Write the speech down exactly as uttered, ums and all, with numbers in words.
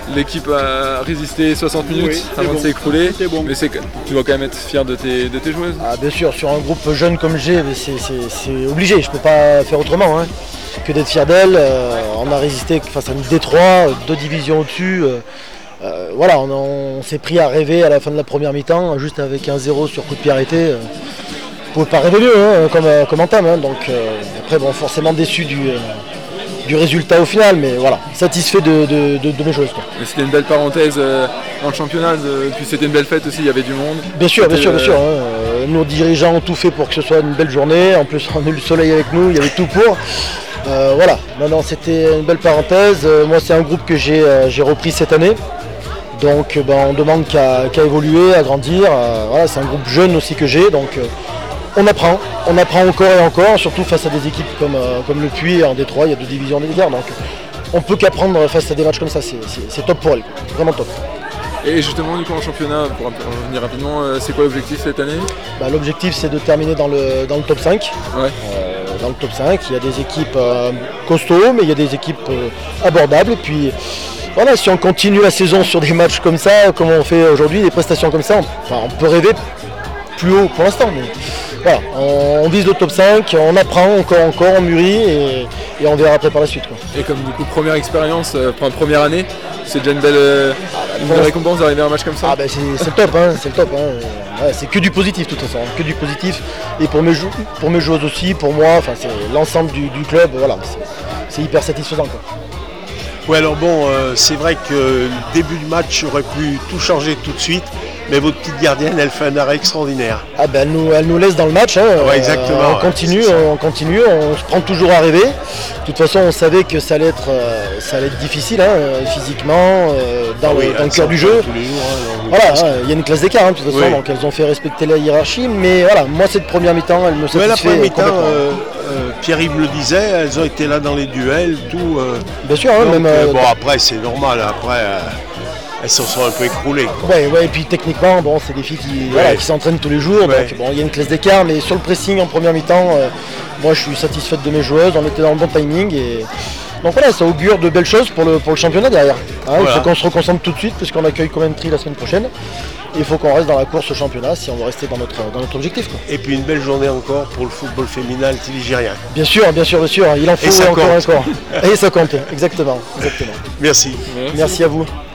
l'équipe a résisté soixante minutes Oui, avant bon. de s'écrouler. Bon. Mais c'est, tu dois quand même être fier de tes, de tes joueuses. Ah, bien sûr, sur un groupe jeune comme j'ai, c'est, c'est, c'est obligé, je ne peux pas faire autrement hein, que d'être fier d'elle. Euh, on a résisté face à une Détroit, deux divisions au-dessus. Euh, euh, voilà, on, on s'est pris à rêver à la fin de la première mi-temps, juste avec un zéro sur coup de pied arrêté. Euh, on ne pouvait pas rêver mieux hein, comme, comme entame. Hein, donc euh, après, bon, forcément déçu du, euh, du résultat au final, mais voilà, satisfait de, de, de, de mes choses. Quoi. Mais c'était une belle parenthèse euh, dans le championnat, de, puis c'était une belle fête aussi, il y avait du monde. Bien sûr, bien sûr, euh... bien sûr. Hein. Euh, nos dirigeants ont tout fait pour que ce soit une belle journée. En plus, on a eu le soleil avec nous, il y avait tout pour. Euh, voilà, non, non, c'était une belle parenthèse. Euh, moi, c'est un groupe que j'ai, euh, j'ai repris cette année. Donc, ben, on demande qu'à, qu'à évoluer, à grandir. Euh, voilà, c'est un groupe jeune aussi que j'ai. Donc, euh, on apprend. On apprend encore et encore, surtout face à des équipes comme, euh, comme le Puy en Détroit. Il y a deux divisions d'écart. Donc, on peut qu'apprendre face à des matchs comme ça. C'est, c'est, c'est top pour elle. Vraiment top. Et justement, du coup, en championnat, pour revenir rapidement, euh, c'est quoi l'objectif cette année? Bah, l'objectif, c'est de terminer dans le, dans le top cinq. Ouais. Euh, dans le top cinq, il y a des équipes euh, costauds, mais il y a des équipes euh, abordables. Et puis, voilà, si on continue la saison sur des matchs comme ça, comme on fait aujourd'hui, des prestations comme ça, on, enfin, on peut rêver plus haut pour l'instant. Mais voilà, on, on vise le top cinq, on apprend encore, encore, on mûrit et, et on verra après par la suite. Quoi. Et comme du coup, première expérience, euh, première année, c'est déjà une belle, euh, ah bah, une belle récompense d'arriver à un match comme ça. Ah bah c'est, c'est le top, hein, c'est le top. Hein. Ouais, c'est que du positif de toute façon, que du positif. Et pour mes, jou- pour mes joueuses aussi, pour moi, enfin, c'est l'ensemble du, du club, voilà, c'est, c'est hyper satisfaisant. Quoi. Ouais, alors bon, euh, c'est vrai que le début du match aurait pu tout changer tout de suite, mais votre petite gardienne, elle fait un arrêt extraordinaire. Ah ben, elle, nous, elle nous laisse dans le match, hein. Ouais, exactement. Euh, on ouais, continue, on continue, on se prend toujours à rêver. De toute façon, on savait que ça allait être, euh, ça allait être difficile, hein, physiquement, euh, dans, ah le, oui, dans le cœur du jeu. Tous les jours, hein, Voilà, il hein, y a une classe d'écart, hein, de toute façon, oui. donc elles ont fait respecter la hiérarchie, mais voilà, moi cette première mi-temps, elle me satisfait. Mais la première mi-temps, complètement. euh, euh, Pierre-Yves le disait, elles ont été là dans les duels, tout. Euh, Bien sûr, hein, donc, même. euh, euh, bon, après, c'est normal, après, euh, elles se sont un peu écroulées. Quoi. Ouais, ouais, et puis techniquement, bon, c'est des filles qui, Ouais. voilà, qui s'entraînent tous les jours, Ouais. donc bon, il y a une classe d'écart, mais sur le pressing en première mi-temps, euh, moi je suis satisfaite de mes joueuses, on était dans le bon timing et. Donc voilà, ça augure de belles choses pour le, pour le championnat derrière. Hein, Voilà. Il faut qu'on se reconcentre tout de suite parce qu'on accueille Coventry la semaine prochaine. Et il faut qu'on reste dans la course au championnat si on veut rester dans notre, dans notre objectif. Quoi. Et puis une belle journée encore pour le football féminin ligérien. Bien sûr, bien sûr, bien sûr, il en faut Et ça encore compte. encore. Et ça compte, exactement, exactement. Merci. Merci. Merci à vous.